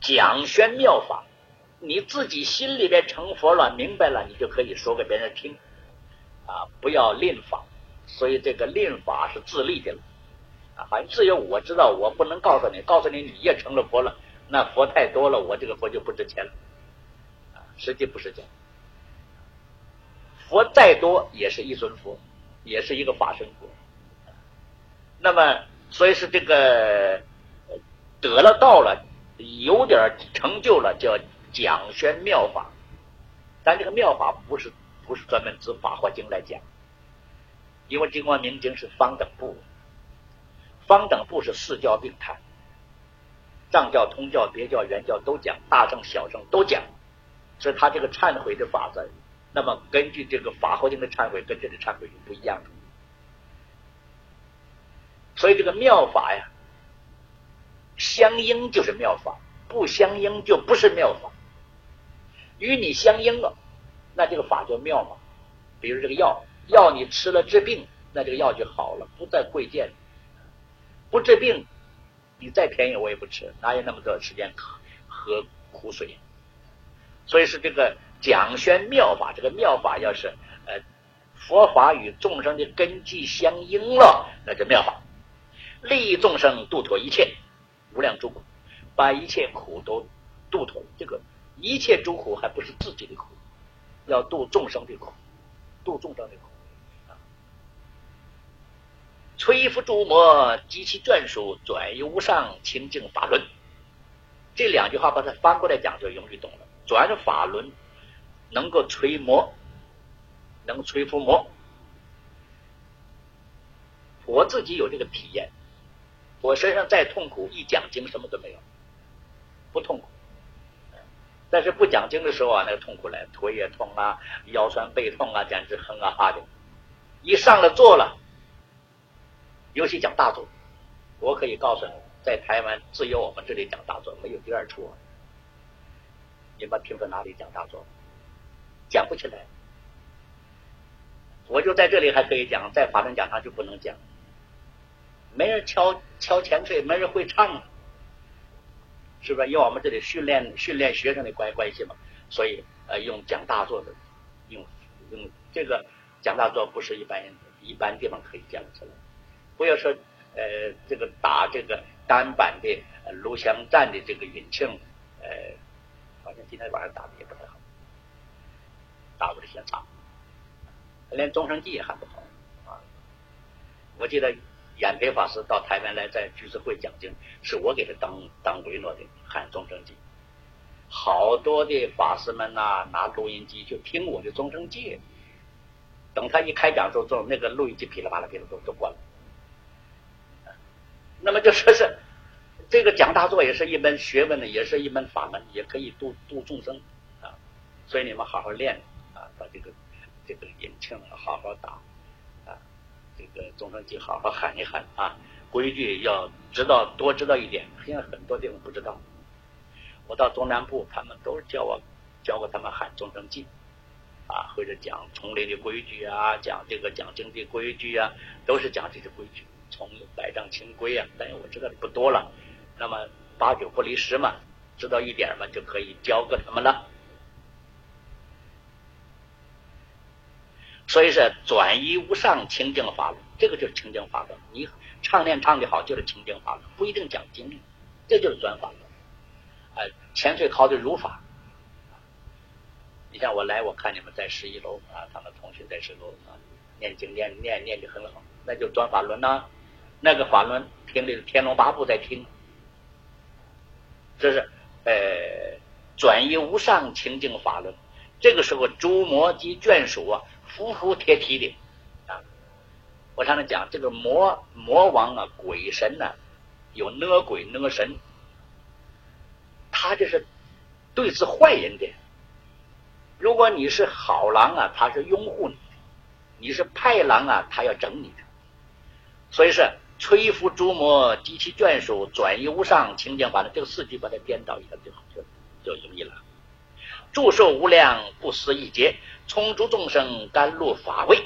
讲宣妙法，你自己心里边成佛了，明白了，你就可以说给别人听啊，不要吝法。所以这个吝法是自利的了啊，好像只有我知道，我不能告诉你，告诉你你也成了佛了，那佛太多了，我这个佛就不值钱了啊，实际不是这样。佛再多也是一尊佛，也是一个法身佛。那么所以是这个得了道了，有点成就了，叫讲宣妙法。但这个妙法不是专门指法华经来讲，因为经观明经是方等部，方等部是四教并谈，藏教、通教、别教、原教都讲，大乘小乘都讲，所以他这个忏悔的法则，那么根据这个法华经的忏悔跟这里忏悔是不一样的。所以这个妙法呀，相应就是妙法，不相应就不是妙法。与你相应了，那这个法就妙嘛。比如这个药你吃了治病，那这个药就好了，不再贵贱。不治病，你再便宜我也不吃，哪有那么多时间喝苦水。所以是这个讲宣妙法，这个妙法要是佛法与众生的根基相应了，那就妙法。利益众生，度脱一切无量诸苦，把一切苦都度脱。这个一切诸苦还不是自己的苦，要度众生的苦，度众生的苦。摧伏诸魔，及其眷属，转于无上清净法轮。这两句话把它翻过来讲就容易懂了。转法轮能够摧魔，能摧伏魔。我自己有这个体验，我身上再痛苦，一讲经什么都没有，不痛苦。但是不讲经的时候啊，那个痛苦来，腿也痛啊，腰酸背痛啊，简直哼啊哈的。一上了座了，尤其讲大座，我可以告诉你，在台湾只有我们这里讲大座，没有第二处。你们听说哪里讲大座？讲不起来。我就在这里还可以讲，在法轮讲堂就不能讲，没人敲前腿，没人会唱，是不是？因为我们这里训练学生的关系嘛，所以用讲大座的，用这个讲大座不是一般地方可以讲出来。不要说这个打这个单板的录像站的这个引擎，好像今天晚上打的也不太好，打不的先差，连中生记也喊不好啊！我记得演培法师到台湾来，在居士会讲经，是我给他当维诺的喊中生记。好多的法师们呐，拿录音机就听我的中生记，等他一开讲之后，那个录音机噼里啪啦都关了。那么就说是这个讲大座也是一门学问的，也是一门法门，也可以度众生啊。所以你们好好练啊，把这个引擎好好打啊，这个众生记好好喊一喊啊，规矩要多知道一点，现在很多地方不知道。我到中南部，他们都是教我他们喊众生记啊，或者讲丛林的规矩啊，讲这个讲经的规矩啊，都是讲这些规矩。从百丈清规啊，但是我知道的不多了，那么8九不离10嘛，知道一点嘛，就可以教给他们了。所以是转移无上清净法轮，这个就是清净法轮。你唱念唱的好，就是清净法轮，不一定讲经，这就是转法轮。潜水考的如法。你像我来，我看你们在11楼啊，他们同学在10楼啊，念经念的很好，那就转法轮呐。那个法轮听的天龙八部在听，这是转移无上清净法轮。这个时候诸魔及眷属啊，服服帖帖的啊。我常常讲这个魔王啊，鬼神啊，有哪鬼哪神，他就是对治坏人的。如果你是好狼啊，他是拥护你的；你是派狼啊，他要整你的。所以是摧伏诸魔及其眷属，转移无上清净法轮，这个4句把它颠倒一下就容易了。祝寿无量不思一劫，从诸众生甘露法位。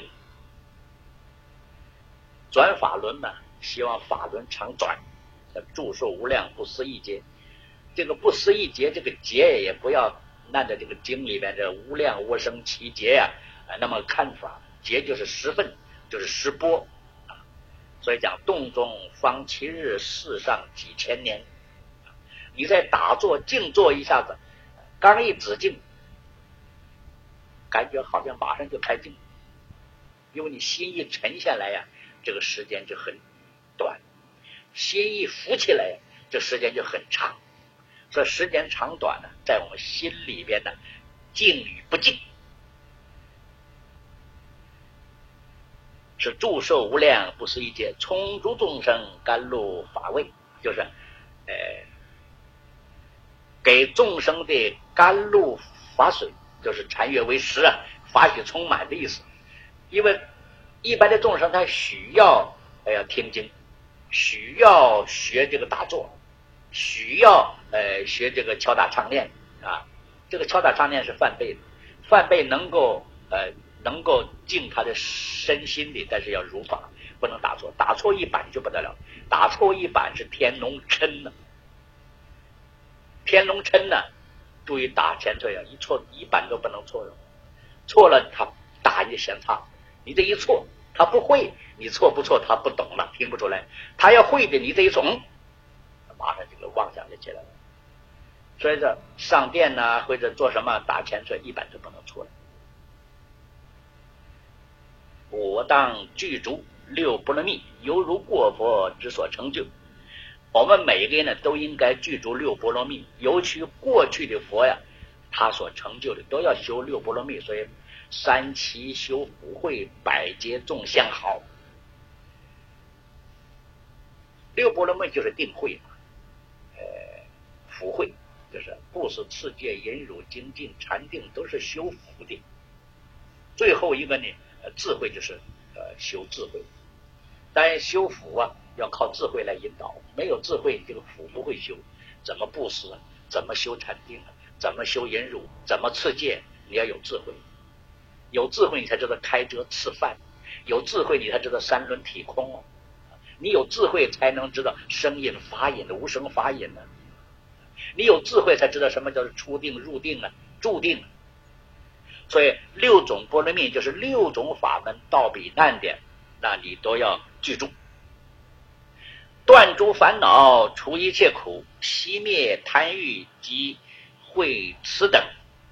转法轮呢，希望法轮常转，祝寿无量不思一劫。 这个不思议劫，这个劫也不要按照这个经里面这无量无生其劫呀那么看法，劫就是十分，就是十波所以讲洞中方其日，世上几千年。你在打坐静坐一下子，刚一止静，感觉好像马上就开静，因为你心一沉下来呀，这个时间就很短；心一浮起来，这时间就很长。所以时间长短呢，在我们心里边呢，静与不静，是祝寿无量不思议劫，充诸众生甘露法味，就是给众生的甘露法水，就是禅悦为食法喜充满的意思。因为一般的众生他需要听经，需要学这个打坐，需要学这个敲打唱念这个敲打唱念是梵呗的，梵呗能够静他的身心的，但是要如法，不能打错，打错一板就不得了，打错一板是天龙嗔呢。天龙嗔呢，注意打前腿一错一板都不能错了，错了他打你嫌差，你这一错他不会，你错不错他不懂了，听不出来，他要会的你这一错马上这个妄想就起来了。所以这上殿呢或者做什么打前腿一板都不能错了。我当具足六波罗蜜，犹如过佛之所成就。我们每一个人呢都应该具足六波罗蜜，尤其过去的佛呀，他所成就的都要修六波罗蜜，所以三七修福慧，百劫众相好。六波罗蜜就是定慧福慧就是布施、持戒、忍辱、精进、禅定，都是修福的。最后一个呢智慧就是修智慧，但修福要靠智慧来引导，没有智慧这个福不会修。怎么布施怎么修禅定怎么修忍辱，怎么持戒，你要有智慧，有智慧你才知道开遮吃饭，有智慧你才知道三轮体空你有智慧才能知道声音法隐的无声法隐你有智慧才知道什么叫出定入定住定所以六种波罗蜜就是六种法门到彼难点，那你都要记住。断诸烦恼，除一切苦，熄灭贪欲及慧痴等。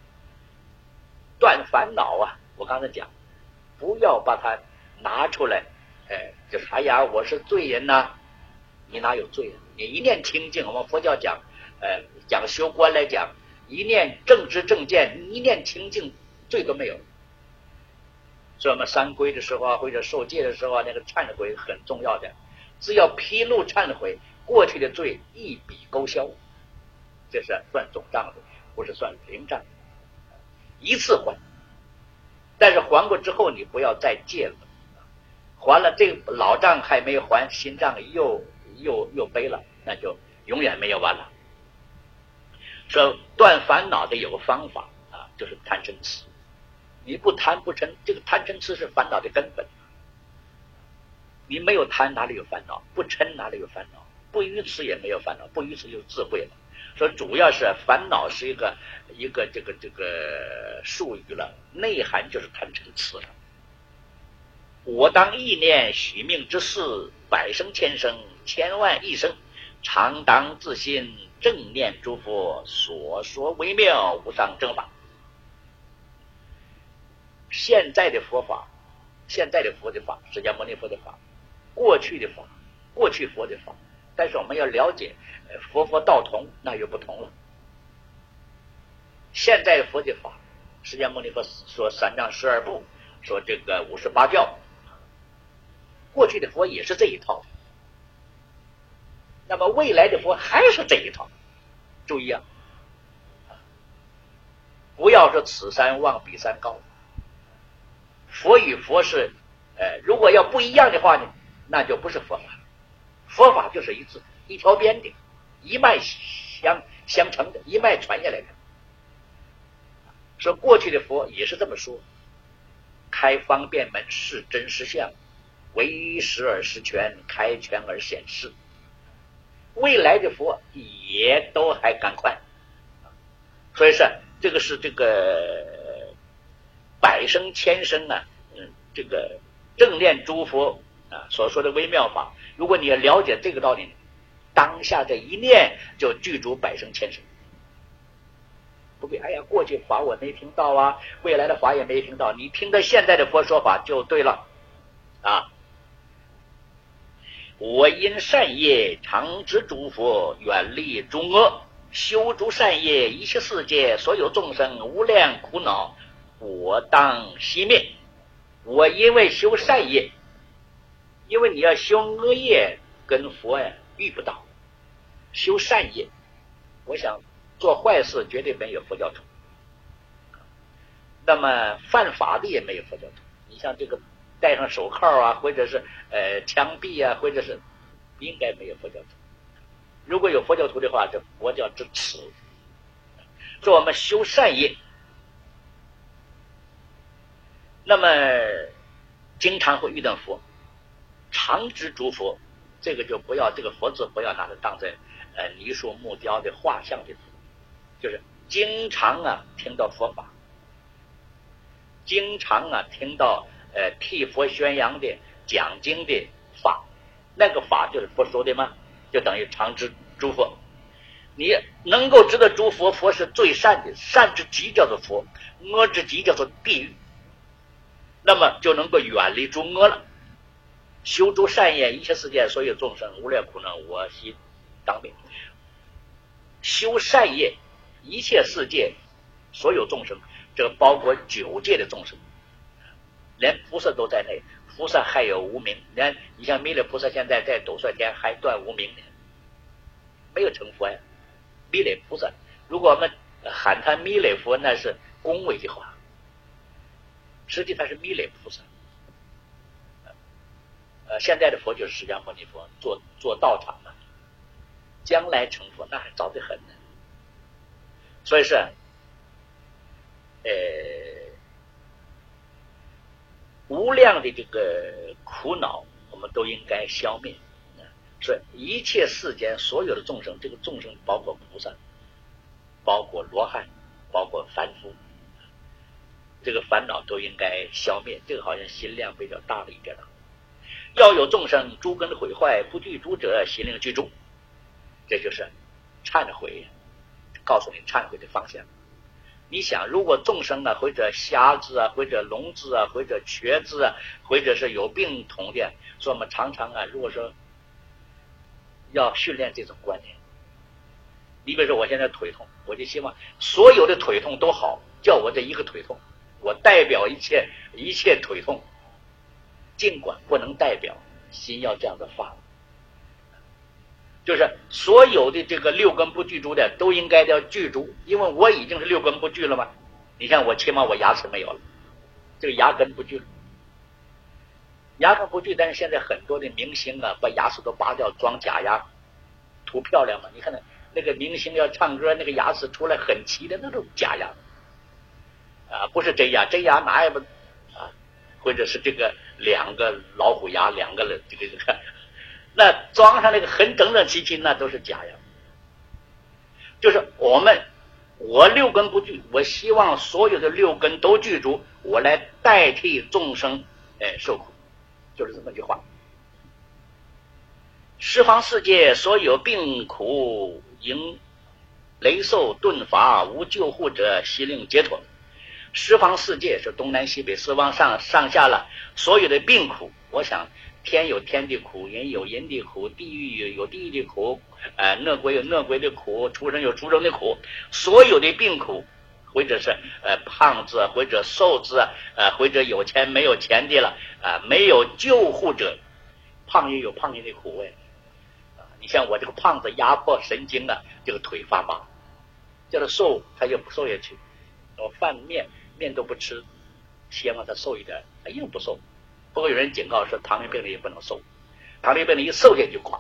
断烦恼我刚才讲，不要把它拿出来就是哎呀我是罪人你哪有罪你一念清净，我们佛教讲讲修观来讲，一念正知正见，一念清净，罪都没有。所以我们三皈的时候或者受戒的时候那个忏悔很重要的，只要披露忏悔，过去的罪一笔勾销，这是算总账的，不是算零账，一次还。但是还过之后你不要再借了，还了这个老账还没有还，新账又背了，那就永远没有完了。说断烦恼的有个方法就是贪嗔痴。你不贪不嗔，这个贪嗔痴是烦恼的根本。你没有贪哪里有烦恼，不嗔哪里有烦恼，不愚痴也没有烦恼，不愚痴就智慧了。所以主要是烦恼是一个这个术语了，内涵就是贪嗔痴了。我当意念许命之事，百生千生千万亿生，常当自心正念诸佛所说微妙无上正法。现在的佛法，现在的佛的法，释迦牟尼佛的法，过去的法，过去佛的法，但是我们要了解佛道同，那又不同了。现在佛的法，释迦牟尼佛说三藏12部，说这个58教，过去的佛也是这一套，那么未来的佛还是这一套。注意不要说此山望彼山高，佛与佛是如果要不一样的话呢，那就不是佛法。佛法就是一字一条边的，一脉相承的，一脉传下来的。说过去的佛也是这么说，开方便门是真实相，为实而实权，开权而显示。 未来的佛也都还赶快。所以说这个是这个百生千生啊，这个正念诸佛啊所说的微妙法，如果你要了解这个道理，当下这一念就具足百生千生。不必哎呀，过去法我没听到啊，未来的法也没听到，你听的现在的佛说法就对了啊。我因善业常知诸佛，远离诸恶，修诸善业，一切世界所有众生无量苦恼，我当熄灭。我因为修善业，因为你要修恶业跟佛呀遇不到，修善业，我想做坏事绝对没有佛教徒，那么犯法的也没有佛教徒。你像这个戴上手铐啊，或者是枪毙啊，或者是应该没有佛教徒。如果有佛教徒的话，这佛教之耻。说我们修善业，那么经常会遇到佛，常知诸佛，这个就不要这个佛字不要拿它当成泥塑木雕的画像的佛，就是经常啊听到佛法，经常啊听到替佛宣扬的讲经的法，那个法就是佛说的吗？就等于常知诸佛。你能够知道诸佛，佛是最善的，善之极叫做佛，恶之极叫做地狱，那么就能够远离诸恶了。修诸善业，一切世界所有众生无量苦恼，我悉当灭。修善业，一切世界所有众生，这包括九界的众生，连菩萨都在内。菩萨还有无明，你像弥勒菩萨现在在斗率天还断无明呢，没有成佛呀。弥勒菩萨，如果我们喊他弥勒佛，那是恭维的话，实际他是弥勒菩萨。现在的佛就是释迦牟尼佛，做道场嘛，将来成佛那还早得很呢。所以是无量的这个苦恼我们都应该消灭。所以一切世间所有的众生，这个众生包括菩萨，包括罗汉，包括凡夫，这个烦恼都应该消灭。这个好像心量比较大的一点了。要有众生诸根毁坏，不具足者心灵具足，这就是忏悔，告诉你忏悔的方向。你想，如果众生啊，或者瞎子啊，或者聋子啊，或者瘸子啊，或者是有病痛的，所以我们常常啊，如果说要训练这种观念，你比如说我现在腿痛，我就希望所有的腿痛都好，叫我这一个腿痛，我代表一切腿痛，尽管不能代表，心要这样的发，就是所有的这个六根不具足的都应该要具足，因为我已经是六根不具了嘛。你看我起码我牙齿没有了，这个牙根不具了，牙根不具，但是现在很多的明星啊，把牙齿都拔掉装假牙，图漂亮嘛。你看那个明星要唱歌，那个牙齿出来很齐的，那都假牙啊，不是真牙，真牙哪也不啊，或者是这个两个老虎牙，两个这个那装上那个很整整齐齐，那都是假牙。就是我六根不具，我希望所有的六根都具足，我来代替众生受苦，就是这么句话。十方世界所有病苦，因雷受顿法，无救护者，悉令解脱。十方世界是东南西北四方上下了所有的病苦，我想天有天的苦，人有人的苦，地狱有地狱的苦，恶鬼有恶鬼的苦，畜生有畜生的苦，所有的病苦，或者是胖子，或者瘦子，或者有钱没有钱的了，没有救护者。胖也有胖人的苦你像我这个胖子压迫神经啊，这个腿发麻，叫他瘦他就不瘦下去，我饭面都不吃，希望他瘦一点，他硬不瘦。不过有人警告说糖尿病的也不能瘦，糖尿病的一瘦下就垮。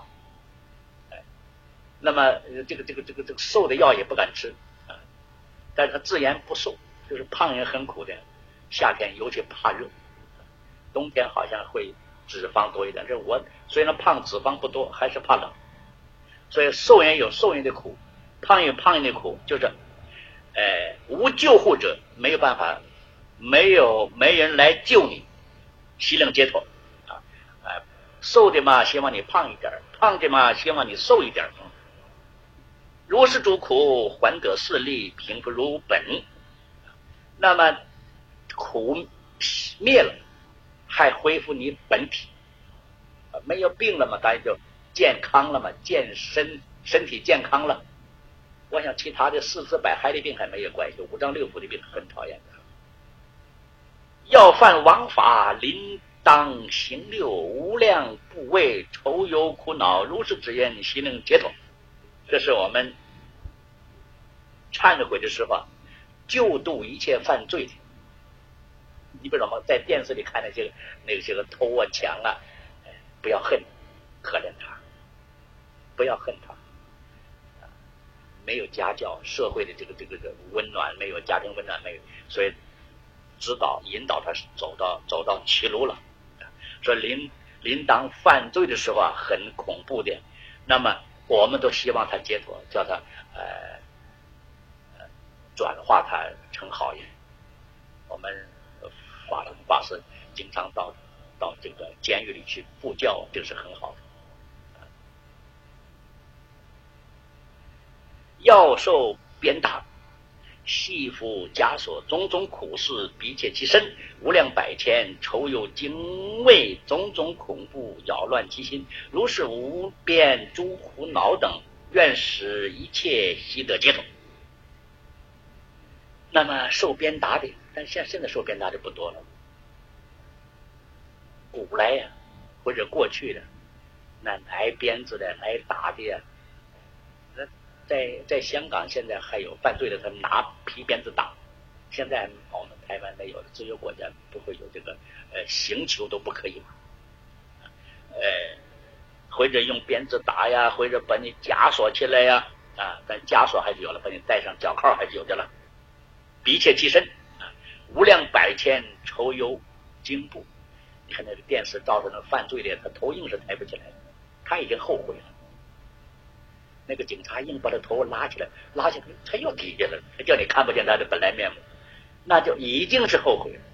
那么这个瘦的药也不敢吃但是他自然不瘦，就是胖人很苦的，夏天尤其怕热，冬天好像会脂肪多一点。这我虽然胖脂肪不多，还是怕冷。 所以瘦人有瘦人的苦，胖有胖人的苦，就是无救护者，没有办法，没人来救你，西能解脱啊！瘦的嘛，希望你胖一点，胖的嘛，希望你瘦一点。如是诸苦，还得势力，平复如本。那么苦灭了，还恢复你本体，没有病了嘛，大家就健康了嘛，身体健康了。我想其他的四肢百骸的病还没有关系，五脏六腑的病很讨厌的。要犯王法，临当行六，无量部位，愁忧苦恼，如是之言，悉能解脱。这是我们忏悔的时候救度一切犯罪的。你比如说我们在电视里看那些个偷啊抢啊，不要恨，可怜他，不要恨他。没有家教，社会的这个温暖没有，家庭温暖没有，所以指导引导他走到歧路了。说临当犯罪的时候啊，很恐怖的。那么我们都希望他解脱，叫他转化他成好人。我们法师经常到这个监狱里去布教，这是很好的。要受鞭打，系缚枷锁，种种苦事逼切其身，无量百千，愁忧惊畏，种种恐怖扰乱其心，如是无边诸苦恼等，愿使一切悉得解脱。那么受鞭打的，但现在受鞭打的不多了。古来呀，或者过去的，那挨鞭子的、挨打的呀，在香港现在还有犯罪的，他拿皮鞭子打。现在我们台湾没有了，自由国家不会有这个刑求都不可以嘛。或者用鞭子打呀，或者把你枷锁起来呀，但枷锁还是有了，把你戴上脚铐还是有的了。逼切其身，无量百千，愁忧惊怖。你看那个电视照着那犯罪的，他头硬是抬不起来，他已经后悔了。那个警察硬把他头拉起来，他又低下了，他叫你看不见他的本来面目，那就已经是后悔了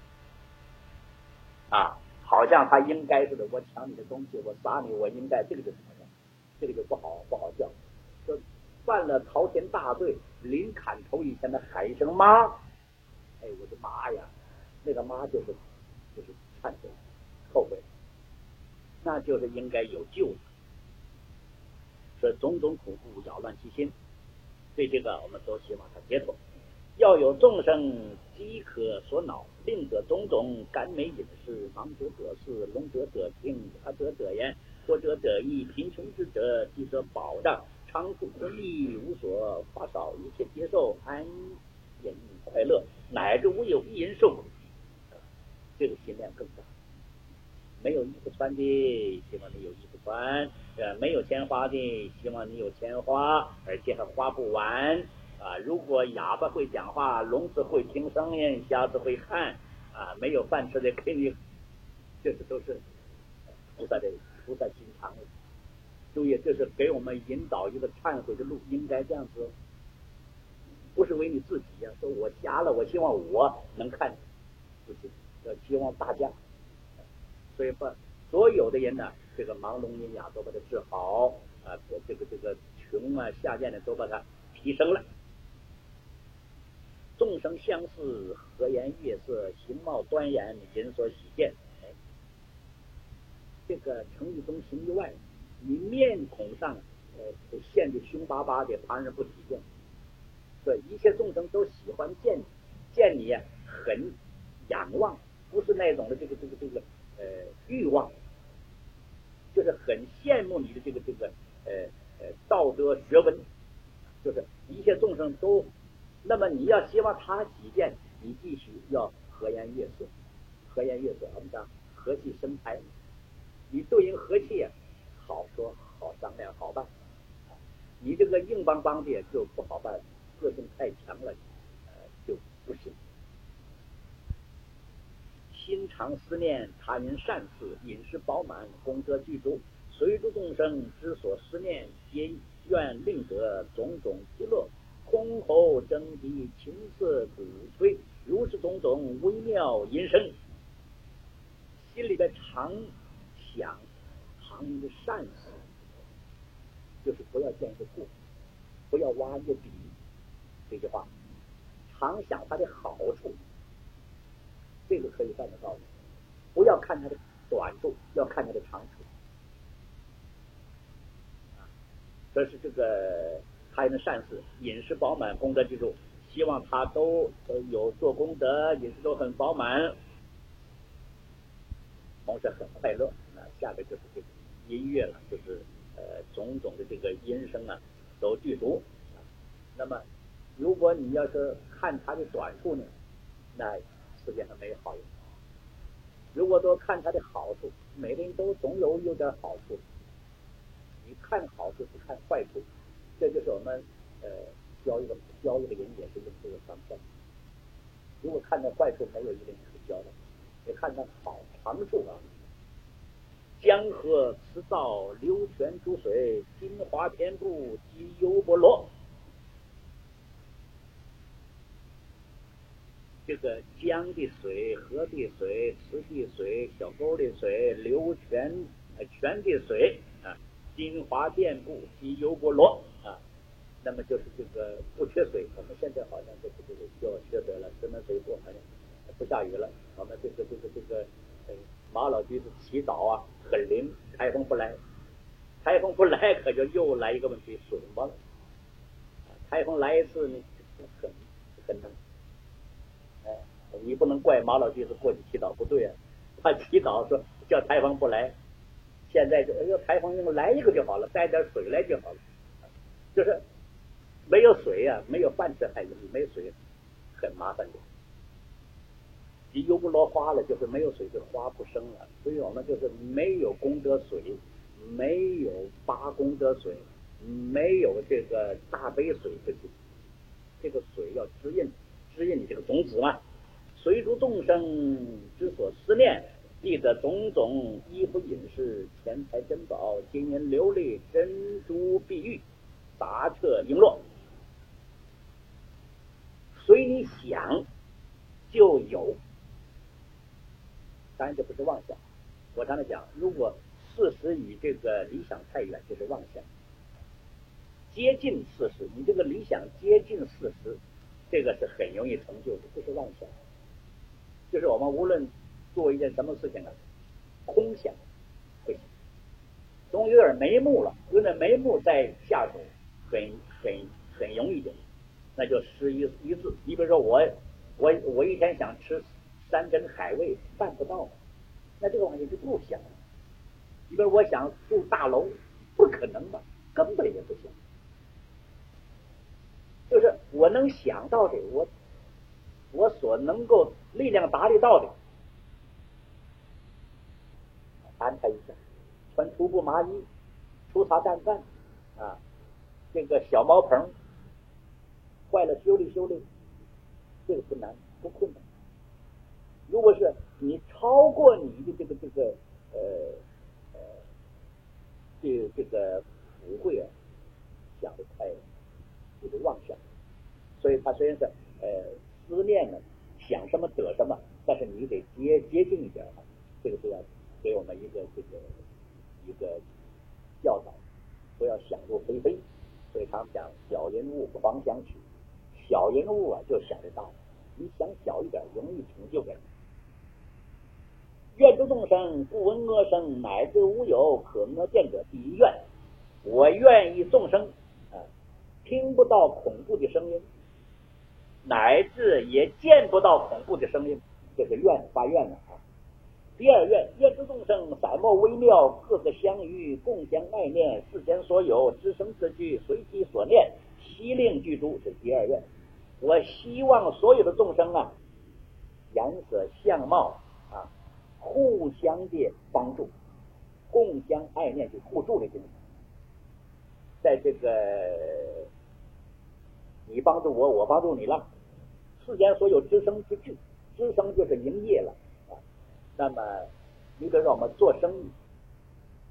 啊！好像他应该似的，我抢你的东西，我杀你，我应该，这个就怎么样？这个就不好叫。就犯了滔天大罪，临砍头以前的喊一声妈，哎，我的妈呀！那个妈就是忏悔、后悔，那就是应该有救的。这种种苦苦扰乱其心，对这个我们都希望他解脱。要有众生饥渴所恼，令得种种甘美饮食，盲者者视，聋者者听，哑者者言，或者者意，贫穷之者即舍保障，常苦得利，无所发少，一切接受，安隐快乐，乃至无有一人受苦。这个心量更大。没有衣服穿的，希望你有衣服穿；没有钱花的，希望你有钱花，而且还花不完啊！如果哑巴会讲话，聋子会听声音，瞎子会看啊，没有饭吃的给你，这都是菩萨心肠。注意，这是给我们引导一个忏悔的路，应该这样子，不是为你自己说我瞎了，我希望我能看自己，希望大家。所以把所有的人呢，这个盲聋喑哑都把它治好啊，这个穷啊下贱的都把它提升了。众生相似，和颜悦色，形貌端严，人所喜见。这个诚意中行于外，你面孔上现的凶巴巴的，旁人不体见。所以一切众生都喜欢见你很仰望，不是那种的这个欲望，就是很羡慕你的这个道德学问，就是一切众生都，那么你要希望他喜见，你必须要和颜悦色。和颜悦色，我们讲和气生财，你对人和气好说好商量好办，你这个硬邦邦的就不好办，个性太强了就不行。心常思念他人善事，饮食饱满，功德具足， 随诸众生之所思念，皆愿令得种种极乐，空喉争敌，情色鼓吹，如是种种微妙音声，心里边常想常一个善事，就是不要见一个过，不要挖一个底。这句话，常想它的好处，这个可以办得到的。不要看它的短处，要看它的长处。这是这个他人的善事，饮食饱满，功德具足，希望他都有做功德，饮食都很饱满，同时很快乐。下个就是这个音乐了，就是种种的这个音声啊都具足。那么如果你要是看他的短处呢，那世界上没有好人。如果都看他的好处，每个人都总有点好处。你看好处不看坏处，这就是我们教一个人也是这个方向。如果看到坏处，没有一个人可以教的，也看到好长处啊。江河辞藻，流泉逐水，金华天布，及优波罗。这个江的水、河的水、池的水、小沟的水、流泉的水啊，金华遍布及优波罗啊，那么就是这个不缺水。我们现在好像就是就要缺水了，石门水库好像不下雨了。我们这个马老居士祈祷啊，很灵，台风不来，台风不来可就又来一个问题，水没了。台风来一次呢，很难。你不能怪马老居士过去祈祷不对啊，他祈祷说叫台风不来，现在就台风应该来一个就好了，带点水来就好了。就是没有水啊，没有饭吃还没水很麻烦的。你优不落花了，就是没有水，就花不生了。所以我们就是没有功德水，没有八功德水，没有这个大杯水，这个水要滋润你这个种子嘛。随诸众生之所思念，必得种种衣服饮食、钱财珍宝、金银琉璃、珍珠碧玉、杂彻璎珞，随你想就有。当然这不是妄想，我常常讲，如果事实与这个理想太远，就是妄想。接近事实，你这个理想接近事实，这个是很容易成就的，不是妄想。就是我们无论做一件什么事情啊，空想不行，总有点眉目了，有点眉目再下手，很容易的，那就失一字。你比如说我一天想吃3根海味，办不到，那这个东西就不想。你比如我想住大楼，不可能吧，根本也不行。就是我能想到的，我所能够力量达得到的，安排一下，穿粗布麻衣，粗茶淡饭啊，这个小茅棚坏了修理，这个不难不困难。如果是你超过你的这个福慧啊，想得太就是妄想。所以他虽然是思念呢，想什么得什么，但是你得接近一点啊，这个是要给我们一个教导，不要想入非非。所以他们讲小人物狂想曲，小人物啊就想得大，你想小一点容易成就感。愿诸众生不闻恶声，乃至无有可恶见者。第一愿，我愿意众生听不到恐怖的声音，乃至也见不到恐怖的声音，这是愿发愿的啊。第二愿，愿诸众生散莫微妙，各个相遇，共相爱念，世间所有知声之句，随其所念，悉令具足，是第二愿。我希望所有的众生啊，颜色相貌啊，互相的帮助，共相爱念，就互助的精神。在这个你帮助我，我帮助你了，世间所有知声之句，知声就是营业了啊。那么你比如说我们做生意，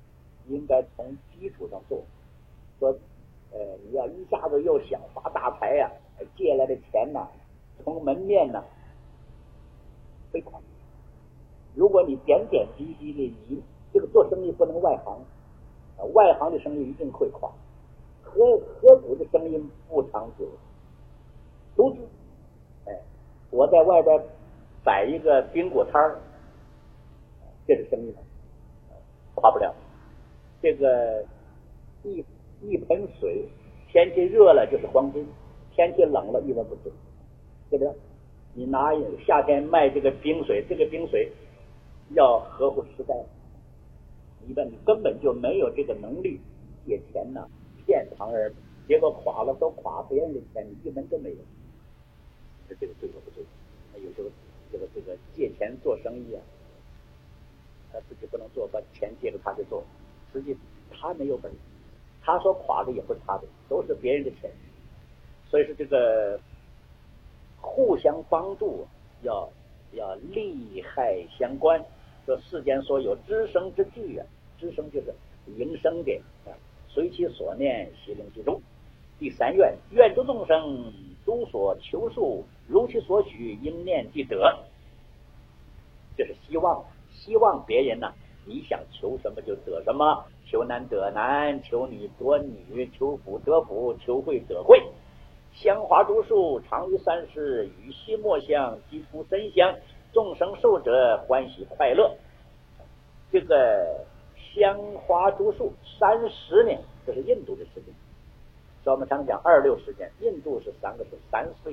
应该从基础上做。说你要一下子又想发大财呀，借来的钱呐，从门面呐飞快。如果你点点滴滴的，你这个做生意不能外行，外行的生意一定会垮，合股的生意不长久。独资，我在外边摆一个冰果摊儿，这是生意吗？垮不了。这个一盆水，天气热了就是黄金，天气冷了一文不值，对不对？你拿夏天卖这个冰水，这个冰水要合乎时代，你根本就没有这个能力借钱呐，骗旁人，结果垮了都垮别人的钱，你一文都没有，这个对不对？有时候这个借钱做生意啊，他自己不能做，把钱借给他就做，实际他没有本事，他说垮的也不是他的，都是别人的钱。所以说这个互相帮助要利害相关。说世间所有知生之具啊，知生就是营生的啊，随其所念，悉令其中。第三愿，愿诸众生诸所求数，如其所许，应念即得。这是希望别人呢，你想求什么就得什么，求男得男，求女得女，求福得福，求慧得慧。香花诸树，常于三世，与息莫相，即出真香，众生受者欢喜快乐。这个香花诸树30年，这是印度的时间。所以我们常讲26时间，印度是3个数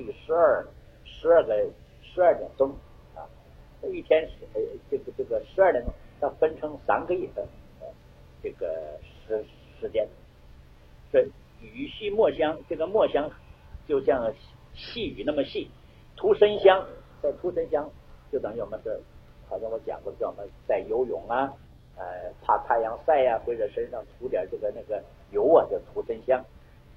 ，3、4、12点钟啊，一天这个12点钟，要分成3个月这个时间。这雨细墨香，这个墨香就像细雨那么细，涂身香，在涂身香就等于我们是，好像我讲过，叫我们在游泳啊，怕太阳晒呀，或者身上涂点这个那个油啊，叫涂身香。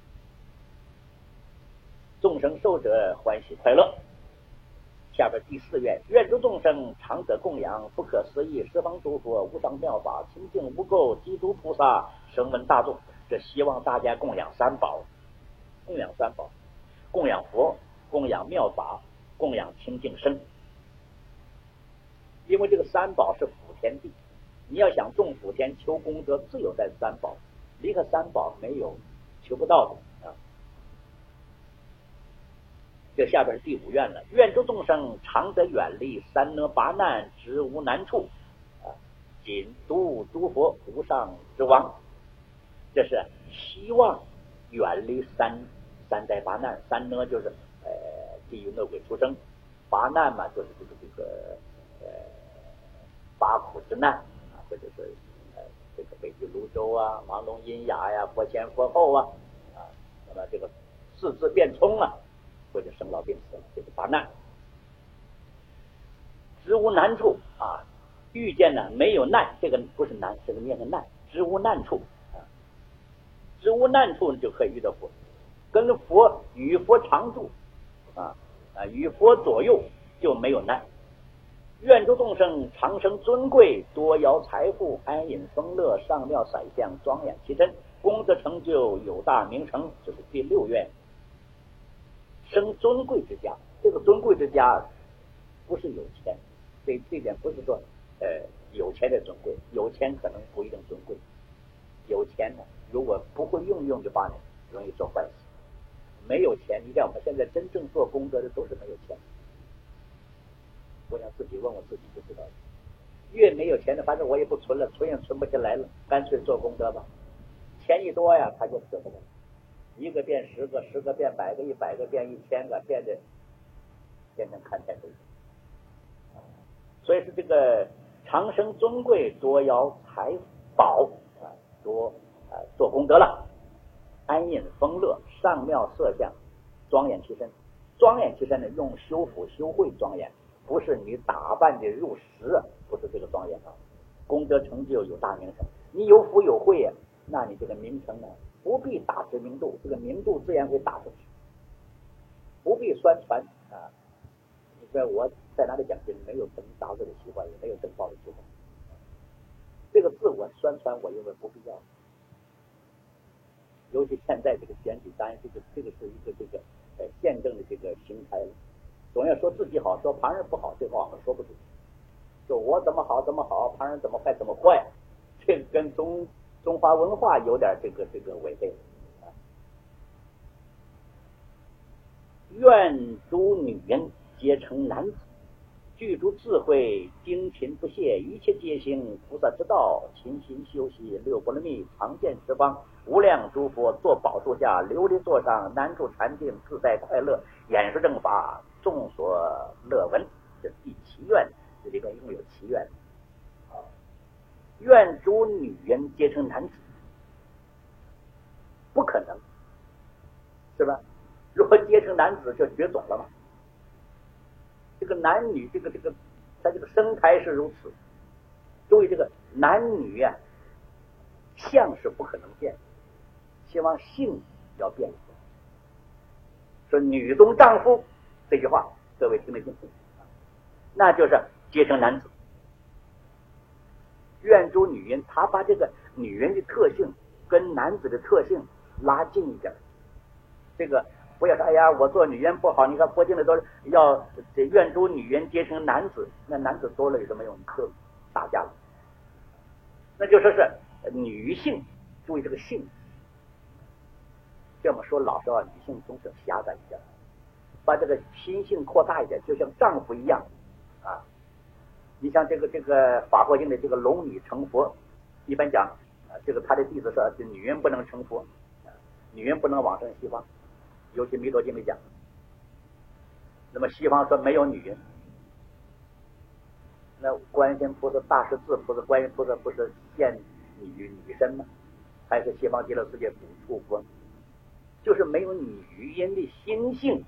众生受者欢喜快乐。下边第4愿，愿诸众生常得供养，不可思议十方诸佛无上妙法，清净无垢，基督菩萨声闻大众。这希望大家供养3宝，供养佛，供养妙法，供养清净身。因为这个3宝是辅天地，你要想种辅天求功德，自有在3宝，离开3宝没有求不到的啊。这下边是第5愿了，愿诸众生常得远离三恶八难，直无难处啊，仅度诸佛无上之王。这是希望远离三灾八难。三呢就是地狱恶鬼出生，八难嘛就是这个八苦之难啊，或者是这个北极泸州啊，盲聋喑哑呀，佛前佛后啊，那么这个四肢变聪啊，或者生老病死，这个八难。直无难处啊，遇见呢没有难，这个不是难，这个念个难，直无难处啊，直无难处就可以遇到佛，跟佛与佛常住与佛左右就没有难。愿诸众生长生尊贵，多摇财富，安隐丰乐，上妙散相，庄严其身，功德成就，有大名成。这是第6愿，生尊贵之家。这个尊贵之家不是有钱，这点不是说有钱的尊贵，有钱可能不一定尊贵。有钱呢，如果不会用就把你容易做坏事。没有钱，你看我们现在真正做功德的都是没有钱。我想自己问我自己就知道了，越没有钱的，反正我也不存了，存也存不起来了，干脆做功德吧。钱一多呀，他就舍不得，一个变10个，10个变100个，100个变1000个，变成看天都。所以是这个长生尊贵，多摇财宝多做功德了，安隐丰乐，上妙色相，庄严其身。庄严其身呢，用修福修慧庄严，不是你打扮的入时，不是这个庄严啊。功德成就，有大名声，你有福有慧啊，那你这个名声呢，不必大知名度，这个名度自然会打出去，不必宣传啊。你说我在哪里讲经，没有登大会的习惯，也没有登报的习惯。 这个自我宣传我认为不必要。尤其现在这个选举，当然这个是一个宪政的这个形态了。总要说自己好，说旁人不好，这话我们说不出。说我怎么好怎么好，旁人怎么坏怎么坏，这个跟中华文化有点这个违背。愿诸女人皆成男子，具足智慧，精勤不懈，一切皆行菩萨之道，勤行修习六波罗蜜，常见十方无量诸佛，坐宝座下，琉璃座上，南处禅定，自在快乐，演说正法，众所乐闻。这第7愿，这里边一共有7愿。愿诸女人皆成男子，不可能，是吧？如果结成男子就绝种了嘛。这个男女他这个生态是如此，注意这个男女啊，相是不可能变，希望性要变。说女中丈夫这句话，各位听得清楚，那就是结成男子。愿诸女人，他把这个女人的特性跟男子的特性拉近一点。这个不要说哎呀，我做女人不好，你看佛经里都要这愿诸女人结成男子，那男子多了有什么用？就打架了。那就说是女性，注意这个性。这么说老说女性总是狭窄一点，把这个心性扩大一点，就像丈夫一样啊。你像这个法华经的这个龙女成佛，一般讲这个他的弟子说，这女人不能成佛，女人不能往生西方，尤其弥陀经里讲。那么西方说没有女人，那观世音菩萨、大势至菩萨、观音菩萨不是现女身吗？还是西方极乐世界补处佛，就是没有女人的心性。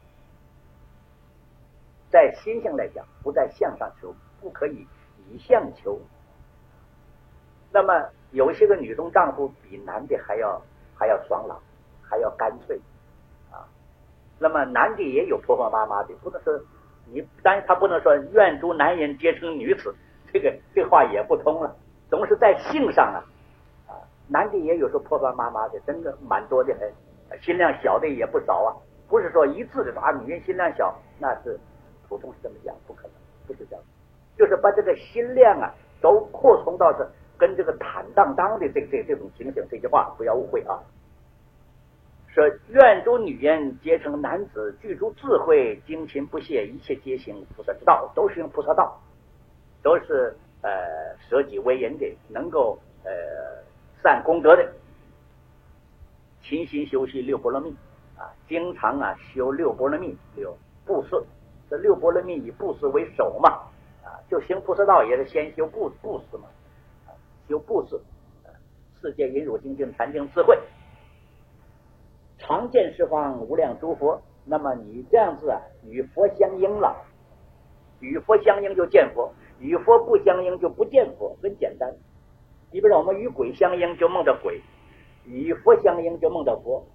在心性来讲，不在相上求，不可以以相求。那么有些个女中丈夫比男的还要爽朗，还要干脆啊。那么男的也有婆婆妈妈的，不能说你，当然他不能说愿诸男人皆成女子，这话也不通了。总是在性上啊，男的也有说婆婆妈妈的，真的蛮多的，心量小的也不少啊。不是说一致的说女人心量小，那是普通是这么讲，不可能，不是这样。就是把这个心量啊都扩充到这跟这个坦荡荡的这种情形，这句话不要误会啊。说愿诸女人结成男子，具足智慧，精勤不懈，一切皆行菩萨之道，都是用菩萨道，都是舍己为人的，能够善功德的，勤行修习六波罗蜜啊，经常修六波罗蜜，有布施。这六波罗蜜以布施为首嘛，就行菩萨道也是先修布施嘛，修布施，世界忍辱精进禅定智慧，常见十方无量诸佛。那么你这样子与佛相应了，与佛相应就见佛，与佛不相应就不见佛，很简单。你比如说我们与鬼相应就梦到鬼，与佛相应就梦到佛，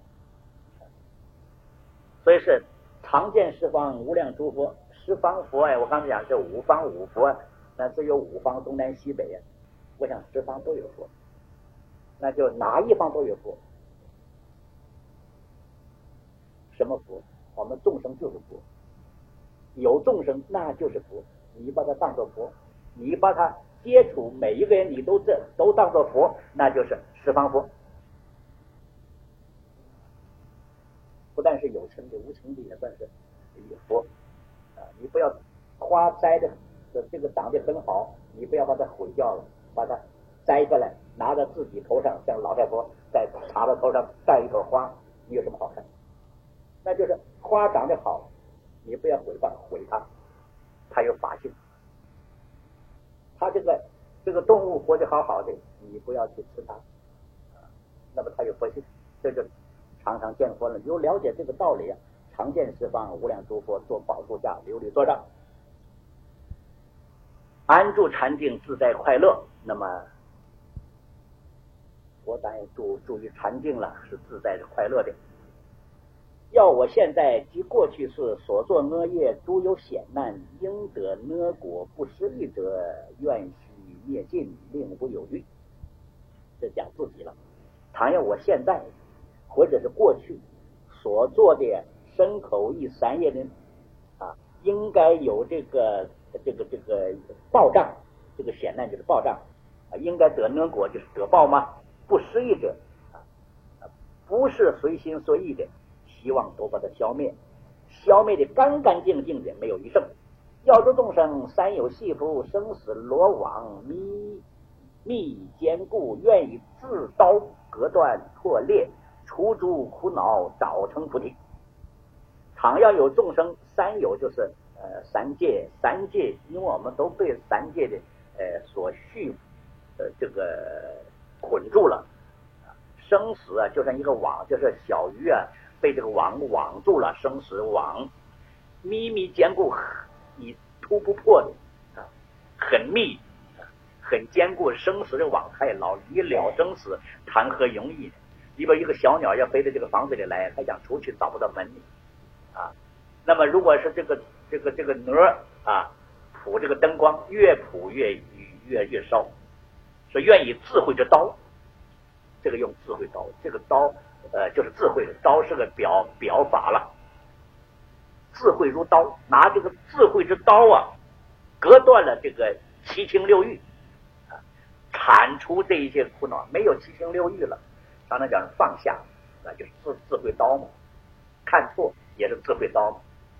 所以是常见十方无量诸佛。十方佛我刚才讲是五方五佛，那只有五方东南西北我想十方都有佛，那就哪一方都有佛。什么佛？我们众生就是佛，有众生那就是佛，你把它当作佛，你把它接触每一个人，你都当作佛，那就是十方佛。不但是有情的，无情的也算是佛你不要花摘的这个长得很好，你不要把它毁掉了，把它摘下来拿到自己头上，像老太婆在茶的头上戴一朵花，你有什么好看？那就是花长得好，你不要毁它，它有法性。它这个动物活得好好的，你不要去吃它那么它有佛性。这就常常见佛了，有了解这个道理常见十方无量诸佛，坐宝座下，琉璃座上，安住禅定，自在快乐。那么我当然注意禅定了，是自在的快乐的。要我现在及过去世所作恶业，诸有险难，应得恶果不失利者，愿悉灭尽，令无有余。 这讲自己了。倘若我现在或者是过去所做的身口意三业的应该有这个报障，这个显难就是报障应该得能果就是得报吗？不失意者不是随心所欲的，希望都把它消灭，消灭的干干净净的，没有一剩。要诸众生三有系缚，生死罗网密坚固，愿以自刀割断破裂，除诸苦恼，早成菩提。倘要有众生三有，就是三界，因为我们都被三界的所续这个捆住了，生死就像一个网，就是小鱼被这个网住了，生死网密坚固，你突不破的很密很坚固，生死的网太牢，一了生死谈何容易？里边一个小鸟要飞到这个房子里来，还想出去找不到门里那么如果是这个哪扑这个灯光，越扑越烧，所以愿以智慧之刀，这个用智慧刀，这个刀就是智慧的刀，是个表法了。智慧如刀，拿这个智慧之刀割断了这个七情六欲铲除这一些苦恼，没有七情六欲了，常常讲放下，那就是智慧刀嘛。看错也是智慧刀嘛。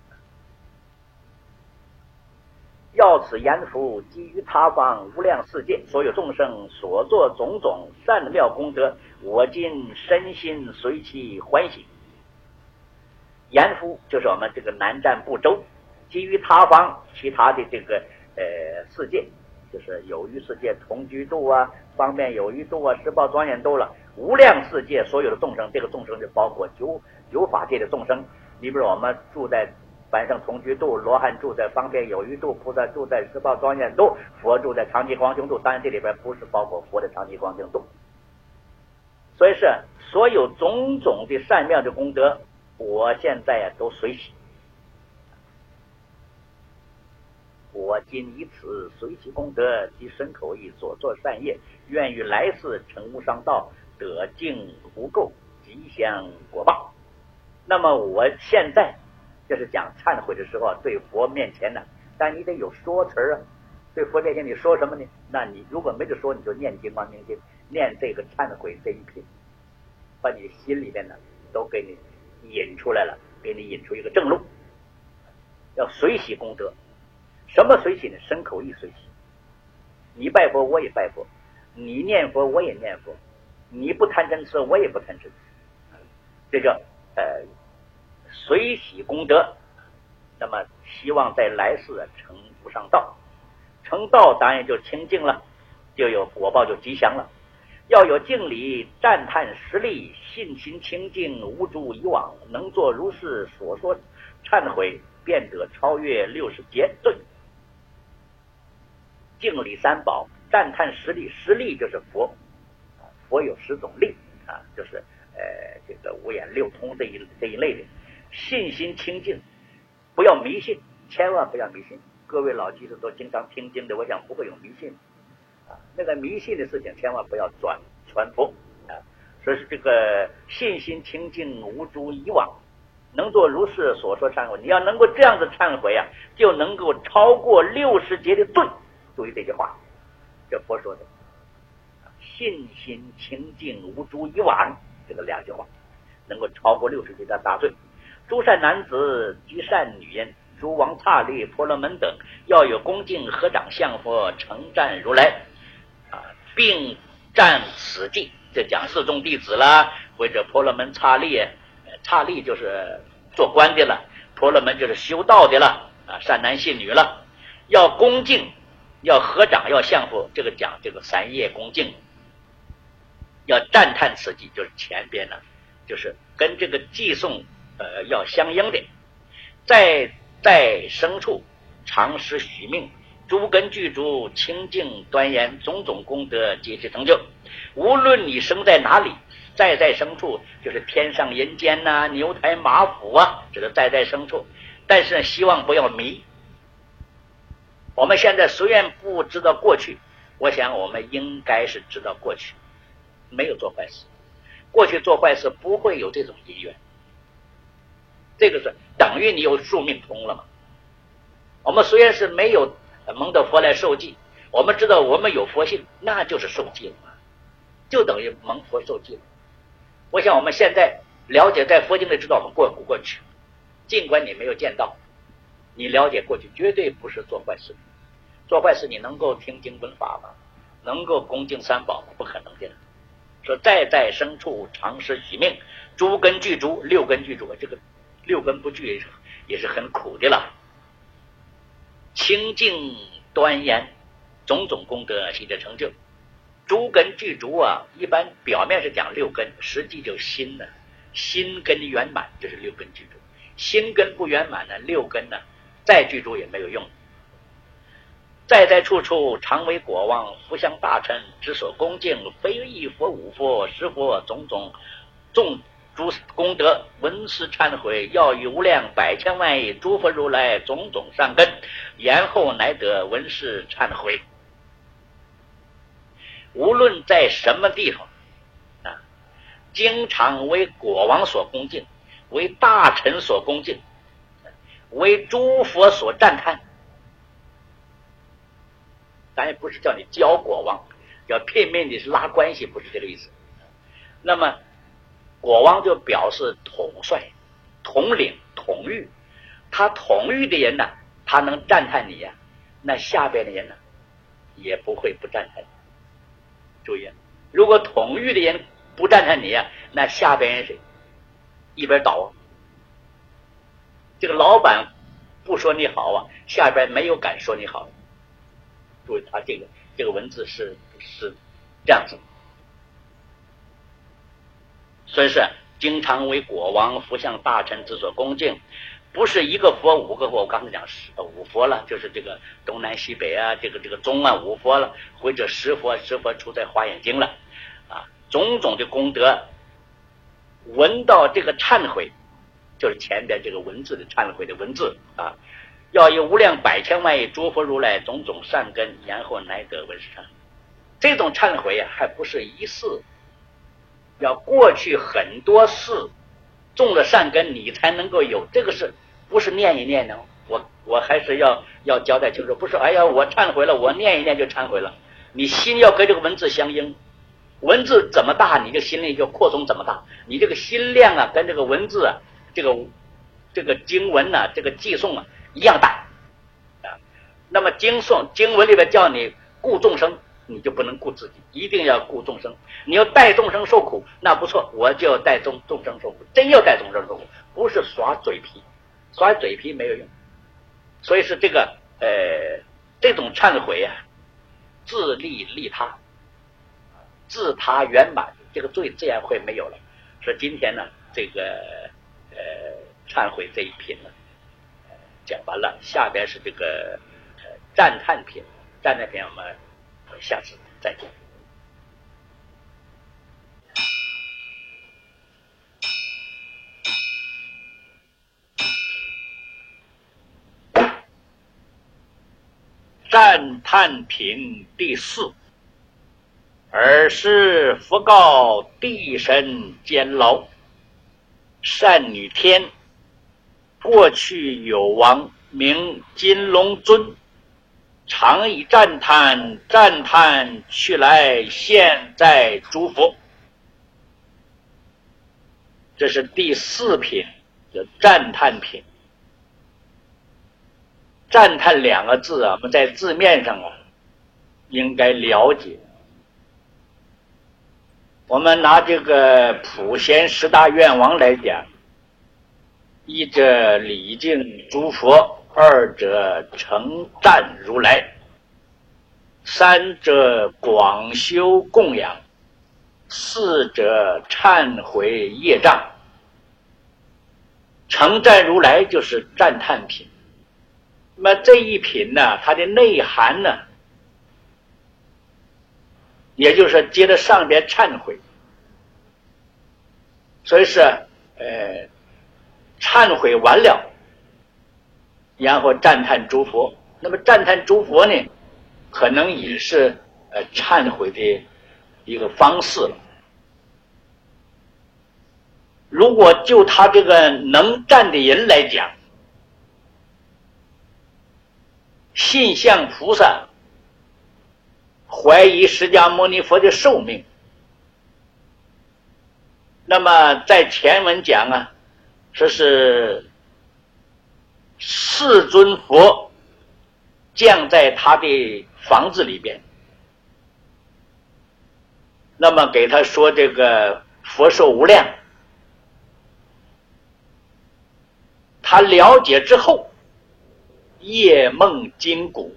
要此言福，基于他方无量世界所有众生所作种种善妙功德，我今身心随其欢喜。言福就是我们这个南瞻部洲，基于他方其他的这个世界，就是有余世界、同居度方便有余度十报庄严度了，无量世界所有的众生，这个众生就包括九法界的众生。你比如我们住在凡圣同居度，罗汉住在方便有余度，菩萨住在十报庄严度，佛住在常寂光净度，当然这里边不是包括佛的常寂光净度。所以是所有种种的善妙的功德，我现在都随喜。我今以此随喜功德及身口意所作善业，愿于来世成无上道，得净无垢，吉祥果报。那么我现在就是讲忏悔的时候，对佛面前呢，但你得有说词对佛面前你说什么呢？那你如果没得说，你就念经光明经，念这个忏悔这一品，把你心里面呢都给你引出来了，给你引出一个正路。要随喜功德，什么随喜呢？身口意随喜。你拜佛我也拜佛，你念佛我也念佛，你不贪嗔痴我也不贪嗔痴，这叫随喜功德。那么希望在来世成无上道，成道当然就清净了，就有果报，就吉祥了。要有敬礼赞叹实力，信心清净，无诸以往，能做如是所说忏悔，便得超越60劫罪。敬礼三宝，赞叹实力，实力就是佛，佛有10种力就是这个五眼六通这一类的。信心清净，不要迷信，千万不要迷信。各位老居士都经常听经的，我想不会有迷信那个迷信的事情千万不要传播所以是这个信心清净，无诸以往，能做如是所说忏悔。你要能够这样子忏悔就能够超过60劫的罪。注意这句话，这佛说的信心清净，无诸以往，这个2句话能够超过60劫的大罪。诸善男子及善女人，诸王刹利婆罗门等，要有恭敬合掌向佛，称赞如来并赞此记。这讲4众弟子啦，或者婆罗门刹利，刹利就是做官的了，婆罗门就是修道的了善男信女了。要恭敬，要合掌，要向佛，这个讲这个3业恭敬。要赞叹此记，就是前边呢，就是跟这个寄诵要相应的。在生处常施许命，诸根具足，清净端严，种种功德皆其成就。无论你生在哪里，在生处就是天上人间牛台马府这是在生处。但是希望不要迷。我们现在虽然不知道过去，我想我们应该是知道过去。 没有做坏事，过去做坏事不会有这种因缘，这个是等于你有宿命通了嘛。我们虽然是没有蒙得佛来受记，我们知道我们有佛性，那就是受记了嘛，就等于蒙佛受记了。我想我们现在了解，在佛经里知道我们过去，尽管你没有见到，你了解过去绝对不是做坏事。做坏事你能够听经闻法吗？能够恭敬三宝吗？不可能的。说在在生处常失许命，诸根具足，六根具足，这个六根不具也是很苦的了。清净端严，种种功德悉得成就。诸根具足啊，一般表面是讲六根，实际就心呢，心根圆满，这是六根具足。心根不圆满呢，六根呢再具足也没有用。在在处处常为国王，福相大臣，之所恭敬，非一佛五佛十佛，种种众诸功德，闻思忏悔，要与无量百千万亿诸佛如来种种善根，然后乃得闻思忏悔。无论在什么地方啊，经常为国王所恭敬，为大臣所恭敬，为诸佛所赞叹。咱也不是叫你教国王，要拼命的是拉关系，不是这个意思。那么国王就表示统帅、统领、统御，他统御的人呢，他能赞叹你呀，那下边的人呢也不会不赞叹你。注意，如果统御的人不赞叹你呀，那下边人谁一边倒啊。这个老板不说你好啊，下边没有敢说你好。注意，他这个文字是这样子，所以是经常为国王、福相大臣之所恭敬，不是一个佛五个佛。我刚才讲五佛了，就是这个东南西北啊，这个中啊五佛了，或者十佛出在华严经了啊，种种的功德，闻到这个忏悔，就是前边这个文字的忏悔的文字啊。要有无量百千万亿诸佛如来种种善根，然后乃得闻思忏。这种忏悔啊，还不是一次，要过去很多次种了善根，你才能够有。这个是不是念一念呢？我还是要交代清楚，不是哎呀我忏悔了，我念一念就忏悔了。你心要跟这个文字相应，文字怎么大，你这心力就扩充怎么大。你这个心量啊，跟这个文字啊，这个经文啊，这个记诵啊一样大啊。那么经文里边叫你顾众生，你就不能顾自己，一定要顾众生。你要带众生受苦，那不错，我就要带众生受苦，真要带众生受苦，不是耍嘴皮，耍嘴皮没有用。所以是这个这种忏悔啊，自利利他，自他圆满，这个罪自然会没有了。说今天呢，这个忏悔这一品呢讲完了，下边是这个赞叹品。赞叹品我们下次再见。赞叹品第4。尔时佛告地神监牢，善女天，过去有王名金龙尊，常以赞叹去来，现在诸佛。这是第4品的赞叹品。赞叹2个字啊，我们在字面上啊应该了解。我们拿这个普贤10大愿王来讲，一者礼敬诸佛，二者称赞如来，三者广修供养，四者忏悔业障。称赞如来就是赞叹品。那么这一品呢，它的内涵呢，也就是接着上边忏悔，所以是忏悔完了，然后赞叹诸佛。那么赞叹诸佛呢，可能也是忏悔的一个方式了。 如果就他这个能战的人来讲，信向菩萨怀疑释迦牟尼佛的寿命，那么在前文讲啊，说是世尊佛降在他的房子里边，那么给他说这个佛寿无量，他了解之后夜梦金鼓。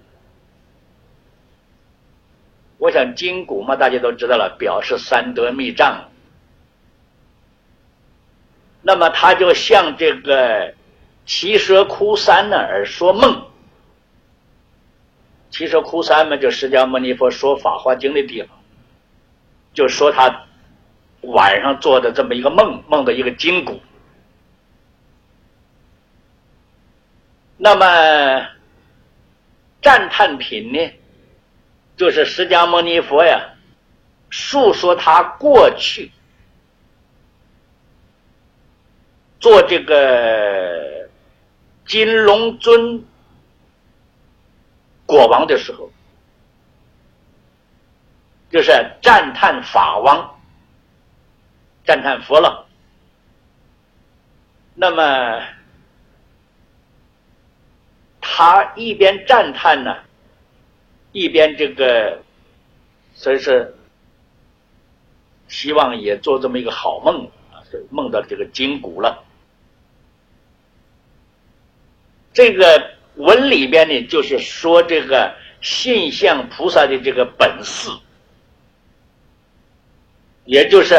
我想金鼓嘛，大家都知道了，表示三德密藏。那么他就向这个奇舍窟山呢而说梦。奇舍窟山嘛，就释迦牟尼佛说法华经的地方，就说他晚上做的这么一个梦，梦的一个金鼓。那么赞叹品呢，就是释迦牟尼佛呀述说他过去做这个金龙尊国王的时候，就是赞叹法王，赞叹佛了。那么他一边赞叹呢，一边这个所以是希望也做这么一个好梦啊，梦到这个金鼓了。这个文里边呢，就是说这个信向菩萨的这个本事，也就是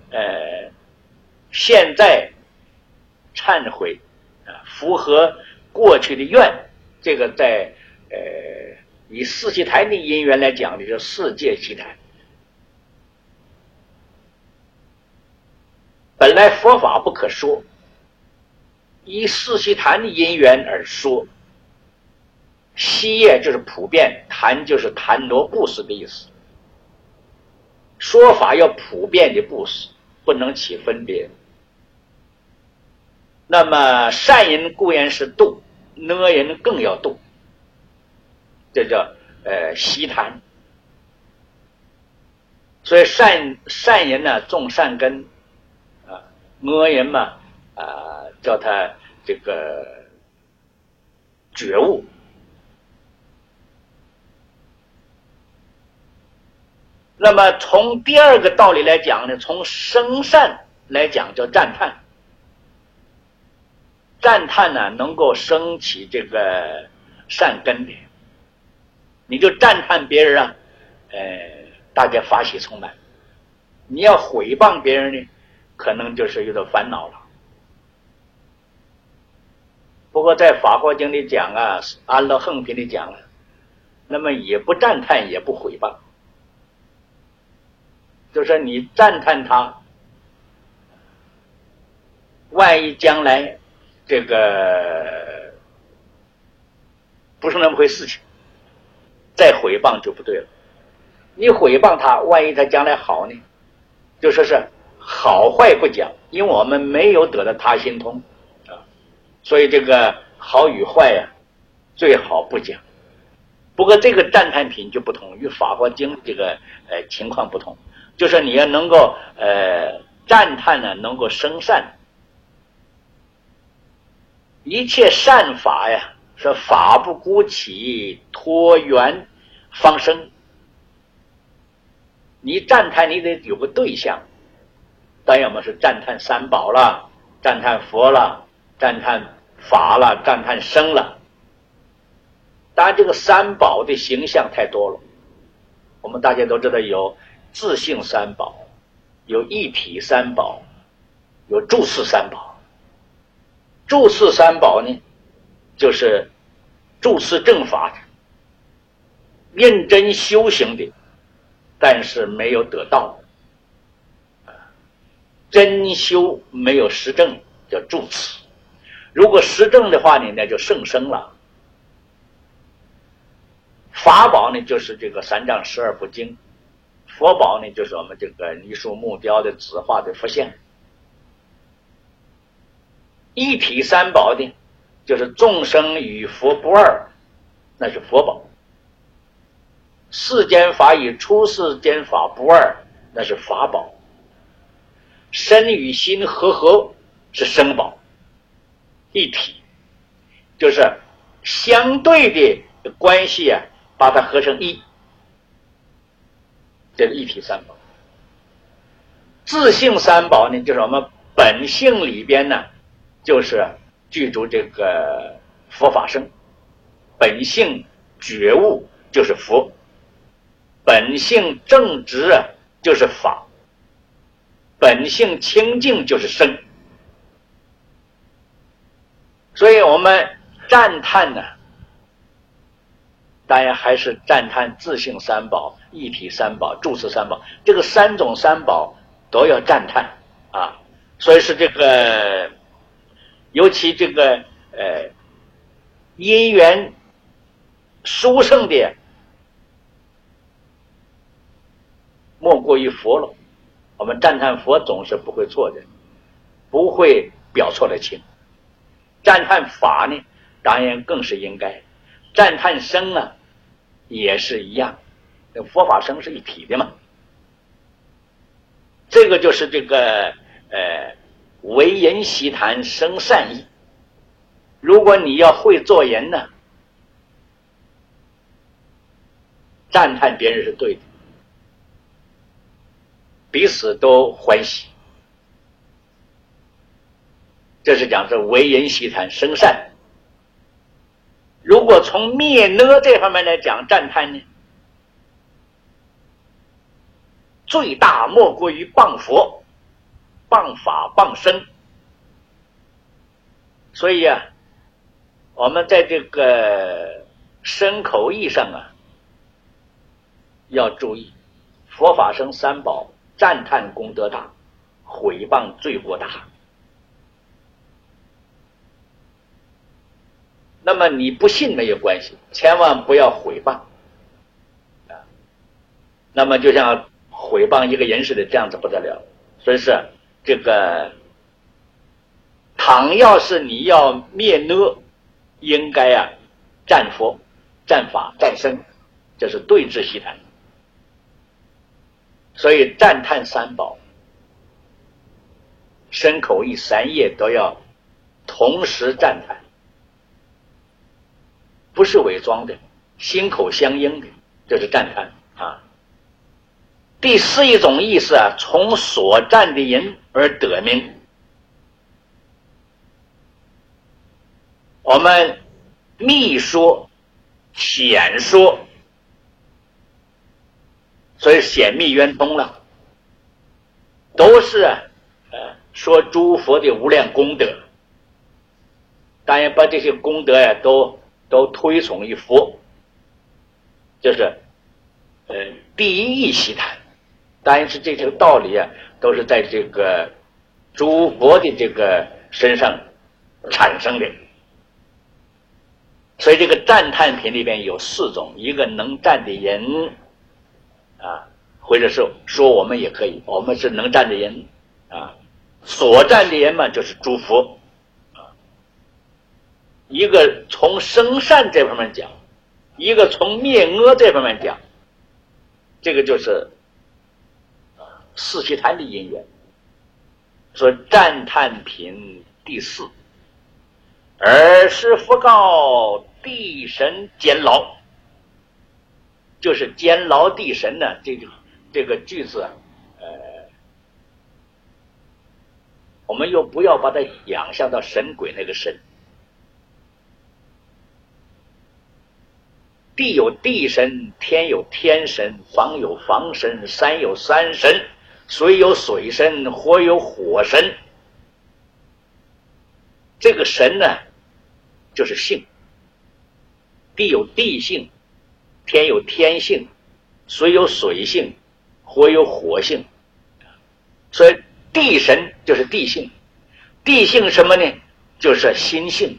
现在忏悔啊，符合过去的愿。这个在以四悉檀的因缘来讲的，就是四界悉檀。本来佛法不可说，以四悉檀的因缘而说。悉业就是普遍，檀就是檀罗布施的意思。说法要普遍的布施，不能起分别。那么善人固然是度，恶人更要度，这叫悉檀。所以善人呢种善根啊，恶人嘛叫他这个觉悟。那么从第二个道理来讲呢，从生善来讲叫赞叹。赞叹呢能够升起这个善根的，你就赞叹别人啊，大家法喜充满。你要毁谤别人呢，可能就是有点烦恼了。不过在法华经里讲啊，安乐横品里讲了，那么也不赞叹也不毁谤，就是你赞叹他，万一将来这个不是那么回事情，再毁谤就不对了。你毁谤他，万一他将来好呢，就说是好坏不讲，因为我们没有得到他心通啊，所以这个好与坏呀，最好不讲。不过这个赞叹品就不同，与法华经这个情况不同，就是你要能够赞叹呢，能够生善。一切善法呀，说法不孤起，托缘方生。你赞叹你得有个对象，当然我们是赞叹三宝了，赞叹佛了，赞叹法了，赞叹生了。当然这个三宝的形象太多了，我们大家都知道有自性三宝，有一体三宝，有住四三宝。住四三宝呢，就是住四正法的，认真修行的，但是没有得到，真修没有实证，叫住持。如果实证的话呢，那就圣生了。法宝呢，就是这个三藏十二部经；佛宝呢，就是我们这个泥塑木雕的纸画的佛像。 一体三宝的，就是众生与佛不二，那是佛宝；世间法与出世间法不二，那是法宝；身与心合是生宝。一体就是相对的关系啊，把它合成一，这是一体三宝。自性三宝呢，就是我们本性里边呢，就是具足这个佛法身，本性觉悟就是佛，本性正直啊就是法，本性清净就是生。所以我们赞叹呢，当然还是赞叹自性三宝、一体三宝、住持三宝，这个三种三宝都要赞叹啊。所以是这个，尤其这个因缘殊胜的，莫过于佛了。我们赞叹佛总是不会错的，不会表错了情。赞叹法呢，当然更是应该。赞叹生啊，也是一样。佛法生是一体的嘛。这个就是这个为人习谈生善意。如果你要会做人呢，赞叹别人是对的，彼此都欢喜。这是讲是为人习谈生善。如果从灭呢这方面来讲赞叹呢，最大莫过于谤佛、谤法、谤僧。所以啊，我们在这个身口意上啊，要注意佛法僧三宝，赞叹功德大，毁谤罪过大。那么你不信没有关系，千万不要毁谤啊。那么就像毁谤一个人似的，这样子不得了。所以是这个，倘要是你要灭呢，应该啊赞佛、赞法、赞僧，这是对治习谈。所以赞叹三宝、身口意三业都要同时赞叹。不是伪装的，心口相应的，这是赞叹啊。第四一种意思啊，从所赞的人而得名。我们密说、显说，所以显密圆通了，都是说诸佛的无量功德。当然把这些功德呀都推崇于佛，就是第一义习谈。当然是这些道理啊，都是在这个诸佛的这个身上产生的。所以这个赞叹品里边有四种，一个能赞的人啊，或者是说我们也可以，我们是能赞的人啊，所赞的人嘛就是诸佛。一个从生善这方面讲，一个从灭恶这方面讲，这个就是四悉檀的因缘。说赞叹品第四，尔时佛告地神监牢，就是监牢地神呢，这个句子我们又不要把它想象到神鬼那个神。地有地神，天有天神，房有房神，山有山神，水有水神，火有火神。这个神呢，就是性。地有地性，天有天性，水有水性，火有火性。所以地神就是地性，地性什么呢？就是心性。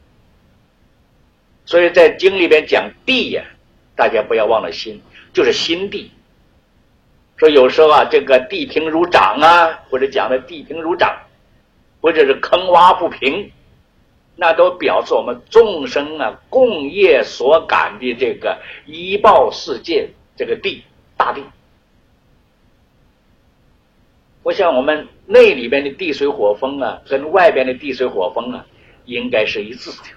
所以在经里边讲地呀，大家不要忘了心，就是心地。说有时候啊，这个地平如掌啊，或者讲的地平如掌， 或者是坑洼不平，那都表示我们众生啊共业所感的这个依报世界，这个地大地。我想我们内里边的地水火风啊，跟外边的地水火风啊，应该是一致的。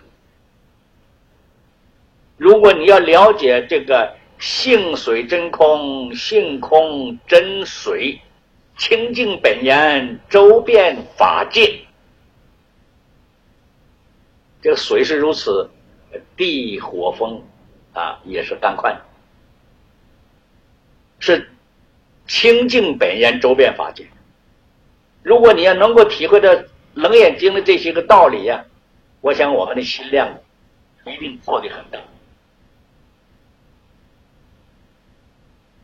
如果你要了解这个性水真空，性空真水，清净本源，周遍法界，这个水是如此，地火风啊也是干快，是清净本源，周遍法界。如果你要能够体会到《楞严经》的这些个道理呀，我想我们的心量一定破得很大。